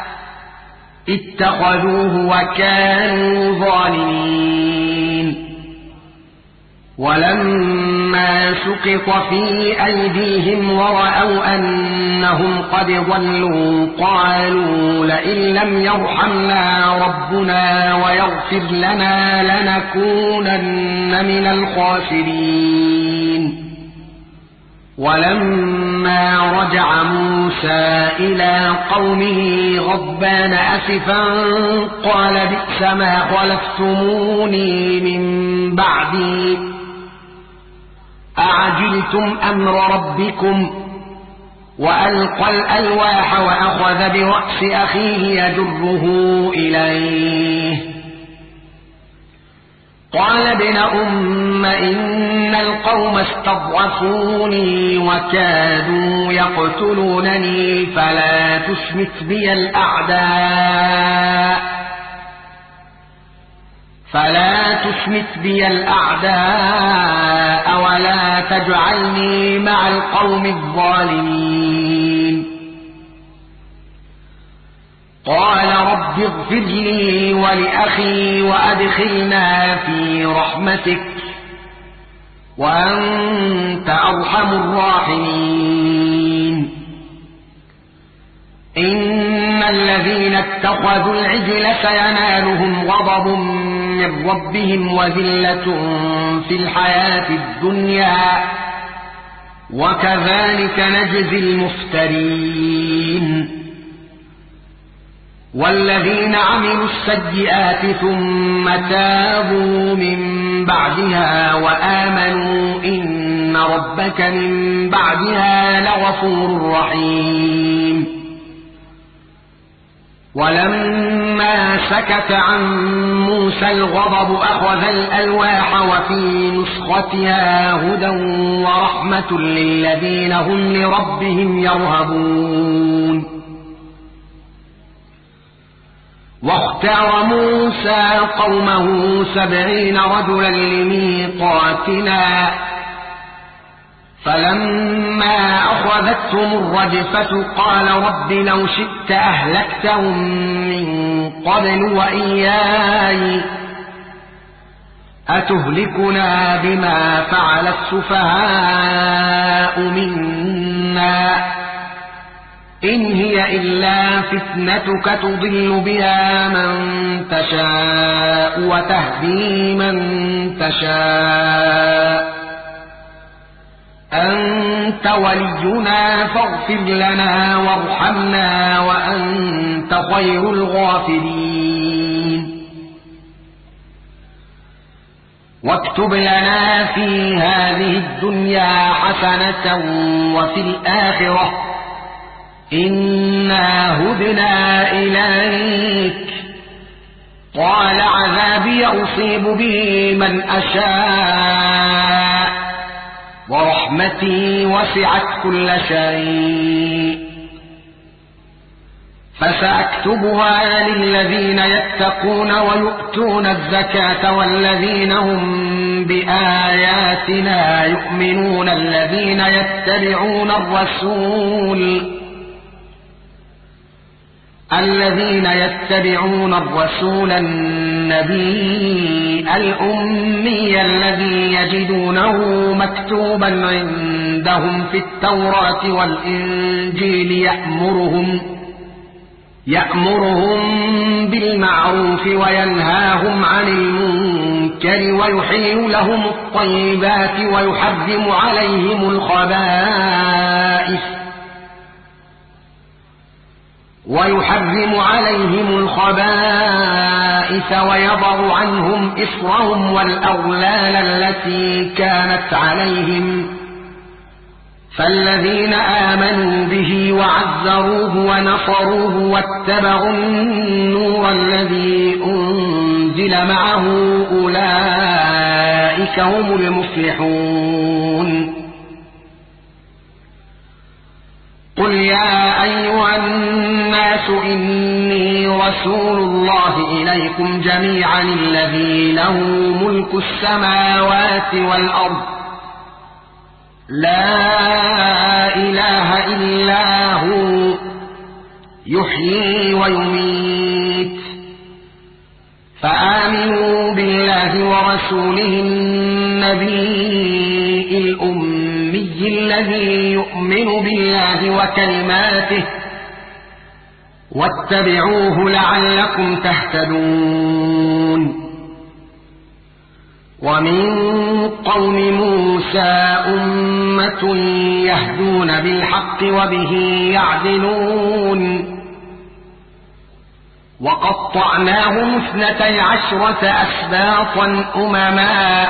اتخذوه وكانوا ظالمين ولما سقط في أيديهم ورأوا أنهم قد ضلوا قالوا لئن لم يرحمنا ربنا ويغفر لنا لنكونن من الخاسرين ولما رجع موسى إلى قومه غضبان أسفا قال بئس ما خلفتموني من بعدي أعجلتم أمر ربكم وألقى الألواح وأخذ برأس أخيه يجره إليه قال ابن أم إن القوم استضعفوني وكادوا يقتلونني فلا تشمت بي الأعداء فلا تشمت بي الأعداء ولا تجعلني مع القوم الظالمين قال رب اغفر لي ولأخي وأدخلنا في رحمتك وأنت أرحم الراحمين إن الذين اتخذوا العجل سينالهم غضب من ربهم وذلة في الحياة الدنيا وكذلك نجزي المفترين والذين عملوا السيئات ثم تابوا من بعدها وآمنوا إن ربك من بعدها لغفور رحيم ولما سكت عن موسى الغضب أخذ الألواح وفي نسختها هدى ورحمة للذين هم لربهم يرهبون واختار موسى قومه سبعين رجلا لميقاتنا فلما أخذتهم الرجفة قال رب لو شئت أهلكتهم من قبل وإياي أتهلكنا بما فعل السفهاء منا إن هي إلا فتنتك تضل بها من تشاء وتهدي من تشاء أنت ولينا فاغفر لنا وارحمنا وأنت خير الغافرين واكتب لنا في هذه الدنيا حسنة وفي الآخرة إنا هدنا إليك قال عذابي أصيب به من أشاء ورحمتي وسعت كل شيء فسأكتبها للذين يتقون ويؤتون الزكاة والذين هم بآياتنا يؤمنون الذين يتبعون الرسول الذين يتبعون الرسول النبي الأمي الذي يجدونه مكتوبا عندهم في التوراة والإنجيل يأمرهم يأمرهم بالمعروف وينهاهم عن المنكر ويحل لهم الطيبات ويحرم عليهم الخبائث ويحرم عليهم الخبائث ويضع عنهم إصرهم والأغلال التي كانت عليهم فالذين آمنوا به وعزروه ونصروه واتبعوا النور الذي أنزل معه أولئك هم المفلحون. قل يا أيها الناس إني رسول الله إليكم جميعا الذي له ملك السماوات والأرض لا إله إلا هو يحيي ويميت فآمنوا بالله ورسوله النبي الأمي الذي يؤمن بالله وكلماته واتبعوه لعلكم تهتدون. ومن قوم موسى أمة يهدون بالحق وبه يعدلون وقطعناهم اثنتي عشرة أسباطا أمما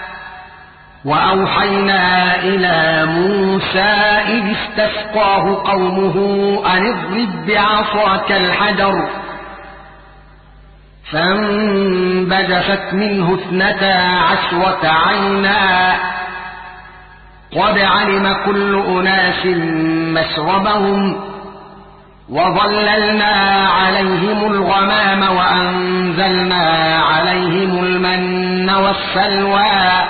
وأوحينا إلى موسى إذ استسقاه قومه أن اضرب بعصاك الحجر فانبجست منه اثنتا عشرة عينا قد علم كل أناس مشربهم وظللنا عليهم الغمام وأنزلنا عليهم المن والسلوى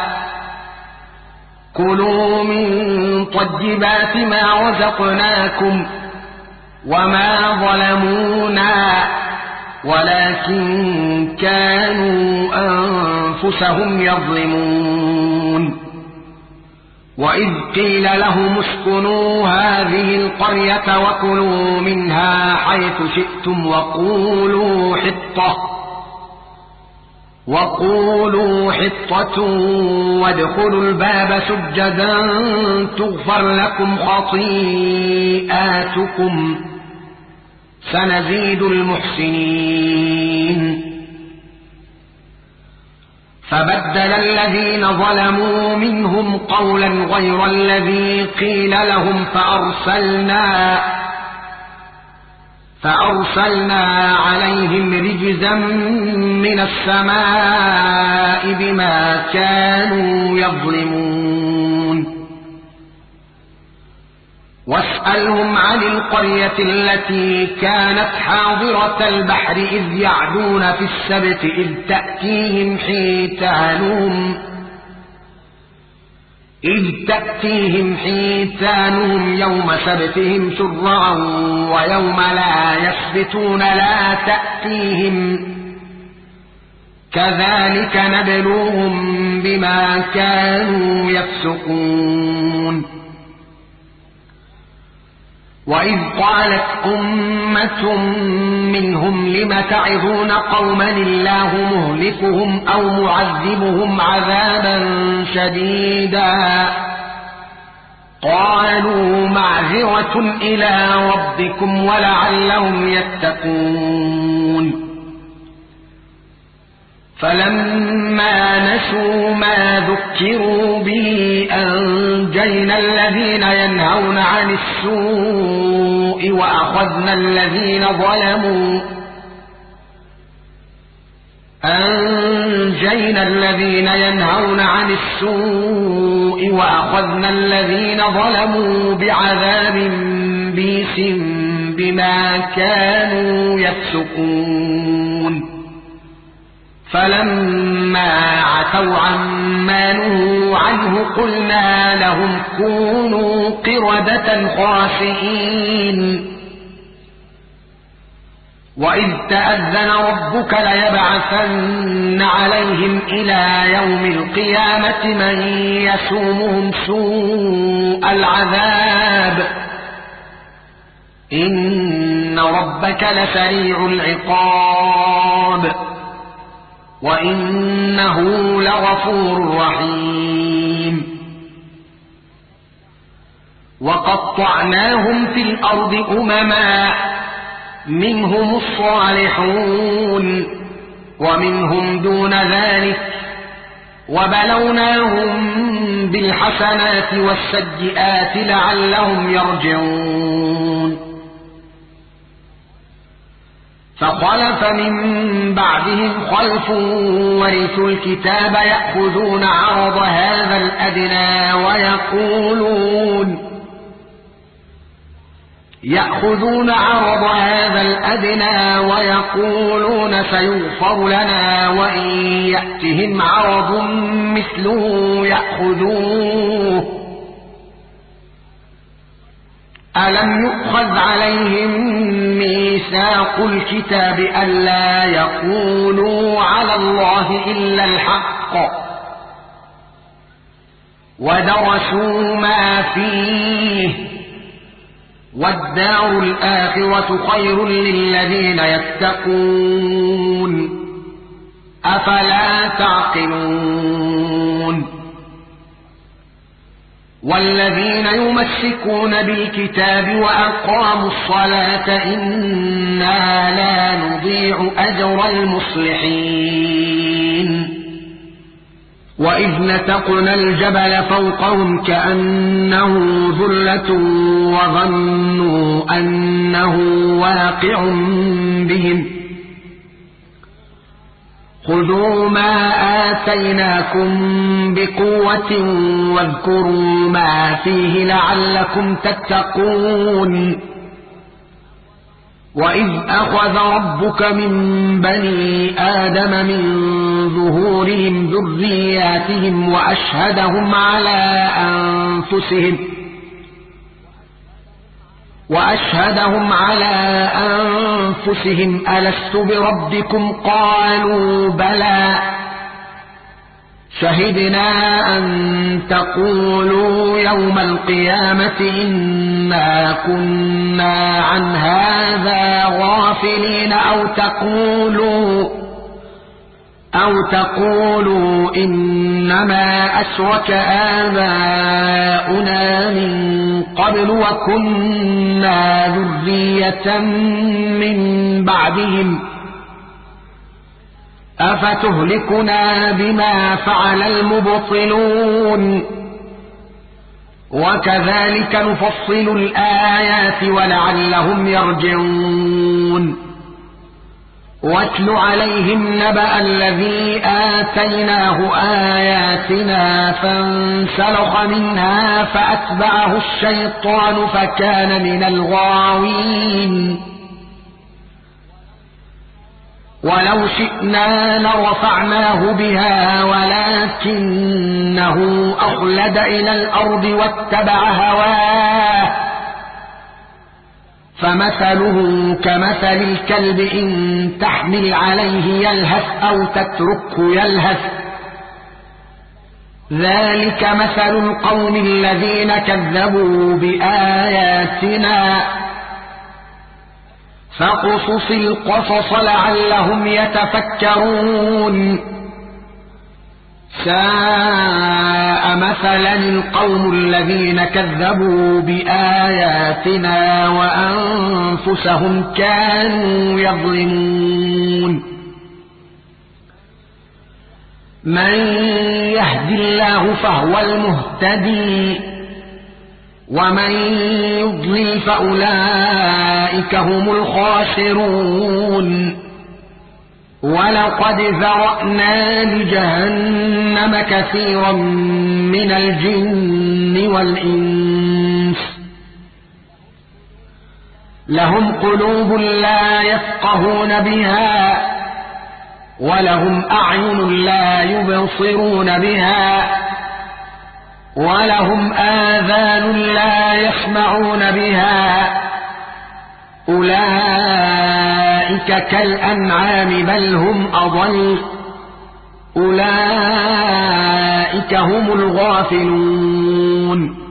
كلوا من طيبات ما رزقناكم وما ظلمونا ولكن كانوا أنفسهم يظلمون. وإذ قيل لهم اسكنوا هذه القرية وكلوا منها حيث شئتم وقولوا حطة وقولوا حطة وادخلوا الباب سجدا تغفر لكم خطيئاتكم سنزيد المحسنين. فبدل الذين ظلموا منهم قولا غير الذي قيل لهم فأرسلنا فأرسلنا عليهم رجزا من السماء بما كانوا يظلمون. واسألهم عن القرية التي كانت حاضرة البحر إذ يعدون في السبت إذ تأتيهم حيتانهم إذ تأتيهم حيتانهم يوم سبتهم شرعا ويوم لا يسبتون لا تأتيهم كذلك نبلوهم بما كانوا يفسقون. وإذ قالت أمة منهم لم تعظون قوما الله مهلكهم أو معذبهم عذابا شديدا قالوا معذرة إلى ربكم ولعلهم يتقون. فلما نسوا ما ذكروا به أنجينا الذين ينهون عن السوء وأخذنا الذين ظلموا أنجينا الذين ينهون عن السوء وأخذنا الذين ظلموا بعذاب بئيس بما كانوا يفسقون. فلما عتوا عما نهوا عنه قلنا لهم كونوا قردة خاسئين. وإذ تأذن ربك ليبعثن عليهم إلى يوم القيامة من يسومهم سوء العذاب إن ربك لسريع العقاب وإنه لغفور رحيم. وقطعناهم في الأرض أمما منهم الصالحون ومنهم دون ذلك وبلوناهم بالحسنات والسيئات لعلهم يرجعون فخلف من بعدهم خلف ورثوا الكتاب يأخذون عرض هذا الأدنى ويقولون يأخذون عرض هذا الأدنى ويقولون سيغفر لنا وإن يأتهم عرض مثله يأخذوه ألم يؤخذ عليهم ميثاق الكتاب ألا يقولوا على الله إلا الحق ودرسوا ما فيه والدار الآخرة خير للذين يتقون أفلا تعقلون والذين يمسكون بالكتاب وأقاموا الصلاة إنا لا نضيع أجر المصلحين وإذ نتقنا الجبل فوقهم كأنه ذلة وظنوا أنه واقع بهم خذوا ما آتيناكم بقوة واذكروا ما فيه لعلكم تتقون وإذ أخذ ربك من بني آدم من ظهورهم ذرياتهم وأشهدهم على أنفسهم وأشهدهم على أنفسهم ألست بربكم قالوا بلى شهدنا أن تقولوا يوم القيامة إنا كنا عن هذا غافلين أو تقولوا أو تقولوا إنما أشرك آباؤنا من قبل وكنا ذرية من بعدهم أفتهلكنا بما فعل المبطلون وكذلك نفصل الآيات ولعلهم يرجعون واتل عليهم نبأ الذي آتيناه آياتنا فانسلخ منها فأتبعه الشيطان فكان من الغاوين ولو شئنا لرفعناه بها ولكنه أخلد إلى الأرض واتبع هواه فمثله كمثل الكلب إن تحمل عليه يلهث أو تتركه يلهث ذلك مثل القوم الذين كذبوا بآياتنا فاقصص القصص لعلهم يتفكرون ساء مثلا القوم الذين كذبوا بآياتنا وأنفسهم كانوا يظلمون من يهد الله فهو المهتدي ومن يضلل فأولئك هم الخاسرون ولقد ذرأنا لجهنم كثيرا من الجن والإنس لهم قلوب لا يفقهون بها ولهم أعين لا يبصرون بها ولهم آذان لا يسمعون بها أولئك كالأنعام بل هم أضل أولئك هم الغافلون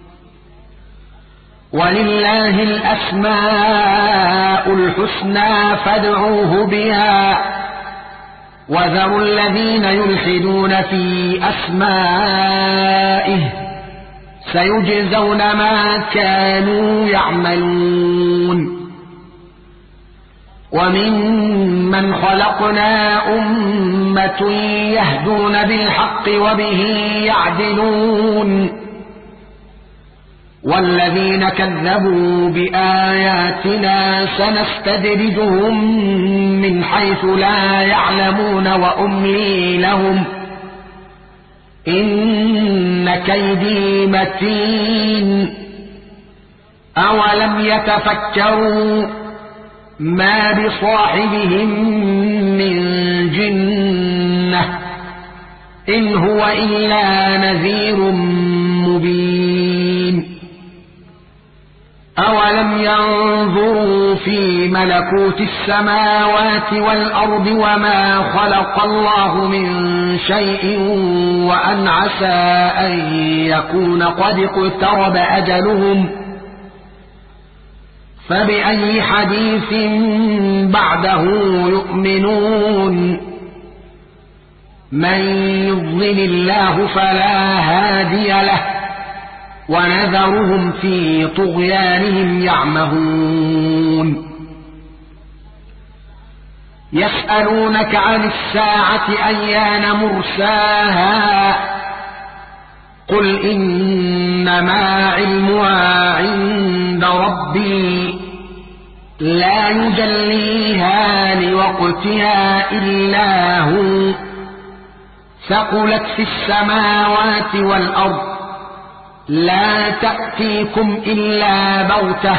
ولله الأسماء الحسنى فادعوه بها وذروا الذين يلحدون في أسمائه سيجزون ما كانوا يعملون وممن خلقنا أمة يهدون بالحق وبه يعدلون والذين كذبوا بآياتنا سنستدرجهم من حيث لا يعلمون وأملي لهم إن كيدي متين أولم يتفكروا ما بصاحبهم من جنة إن هو إلا نذير مبين أولم ينظروا في ملكوت السماوات والأرض وما خلق الله من شيء وأن عسى أن يكون قد اقترب أجلهم فبأي حديث بعده يؤمنون من يضلل الله فلا هادي له ونذرهم في طغيانهم يعمهون يسألونك عن الساعة أيان مرساها قل إنما علمها عند ربي لا يجليها لوقتها إلا هو ثقلت في السماوات والأرض لا تأتيكم إلا بغتة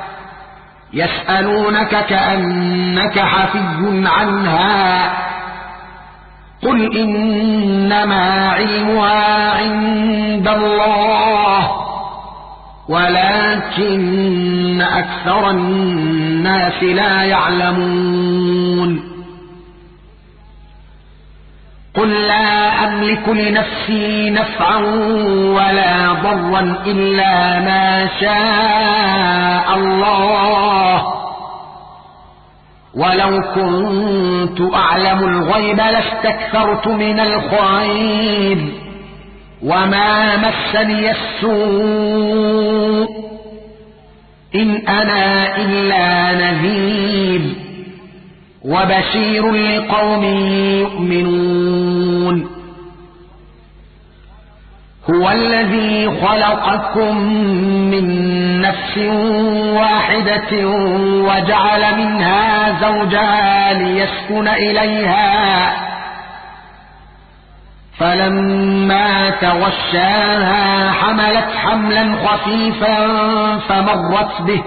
يسألونك كأنك حفي عنها قل إنما علمها عند الله ولكن أكثر الناس لا يعلمون قل لا أملك لنفسي نفعا ولا ضرا إلا ما شاء الله ولو كنت أعلم الغيب لاستكثرت من الخير وما مسني السوء إن أنا إلا نذير وبشير لقوم يؤمنون هو الذي خلقكم من نفس واحدة وجعل منها زوجها ليسكن إليها فلما تغشاها حملت حملا خفيفا فمرت به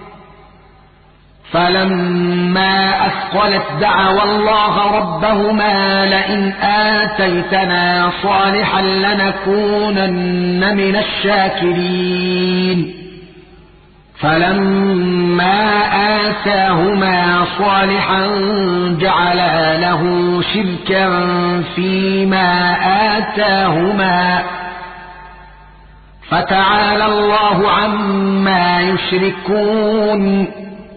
فلما أثقلت دعوا الله ربهما لئن آتيتنا صالحا لنكونن من الشاكرين فلما آتاهما صالحا جعلا له شركا فيما آتاهما فتعالى الله عما يشركون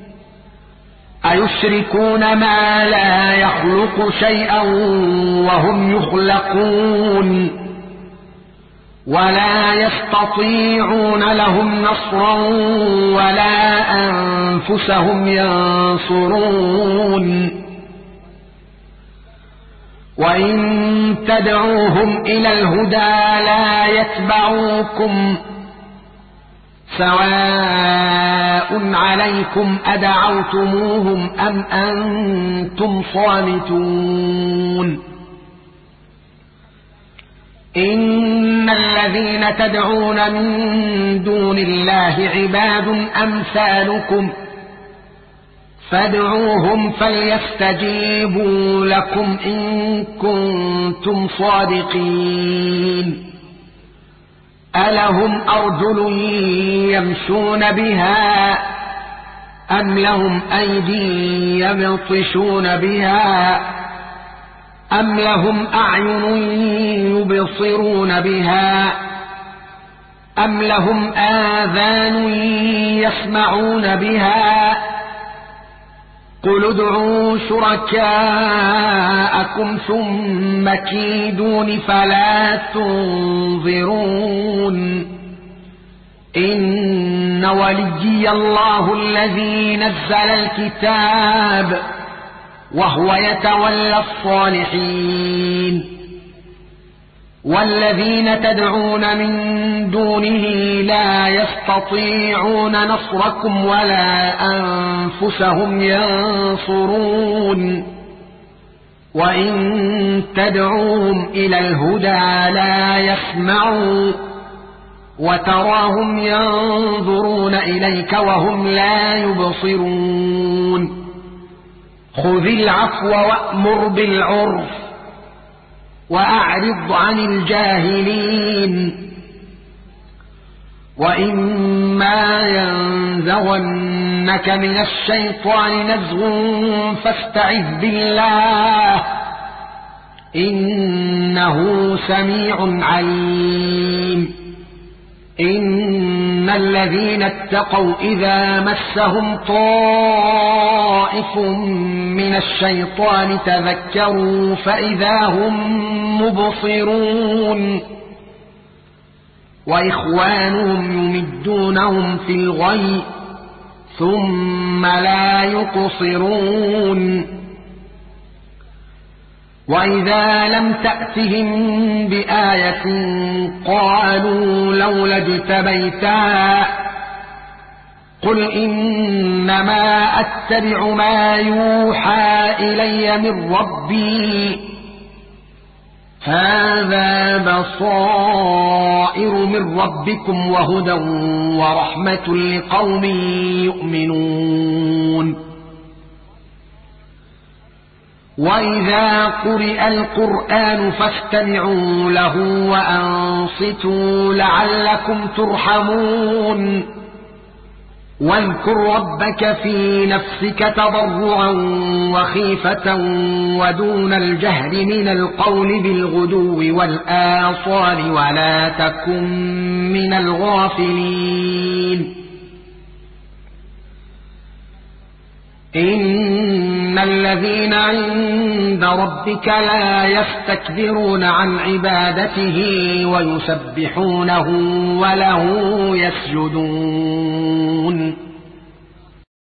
أيشركون ما لا يخلق شيئا وهم يخلقون ولا يستطيعون لهم نصرا ولا أنفسهم ينصرون وإن تدعوهم إلى الهدى لا يتبعوكم سواء عليكم أدعوتموهم أم أنتم صامتون إن الذين تدعون من دون الله عباد أمثالكم فادعوهم فليستجيبوا لكم إن كنتم صادقين ألهم أرجل يمشون بها أم لهم أيدي يبطشون بها أم لهم أعين يبصرون بها أم لهم آذان يسمعون بها قل ادعوا شركاءكم ثم كيدون فلا تنظرون إن وليي الله الذي نزل الكتاب وهو يتولى الصالحين والذين تدعون من دونه لا يستطيعون نصركم ولا أنفسهم ينصرون وإن تدعوهم إلى الهدى لا يسمعوا وتراهم ينظرون إليك وهم لا يبصرون خذ العفو وأمر بالعرف وأعرض عن الجاهلين وإما ينزغنك من الشيطان نزغ فاستعذ بالله إنه سميع عليم إن الذين اتقوا إذا مسهم طائف من الشيطان تذكروا فإذا هم مبصرون وإخوانهم يمدونهم في الغي ثم لا يقصرون وإذا لم تأتهم بآية قالوا لولا اجتبيتها قل إنما أتبع ما يوحى إلي من ربي هذا بصائر من ربكم وهدى ورحمة لقوم يؤمنون وإذا قرئ القرآن فاستمعوا له وأنصتوا لعلكم ترحمون واذكر ربك في نفسك تضرعا وخيفة ودون الجهر من القول بالغدو والآصال ولا تكن من الغافلين إن الذين عند ربك لا يستكبرون عن عبادته ويسبحونه وله يسجدون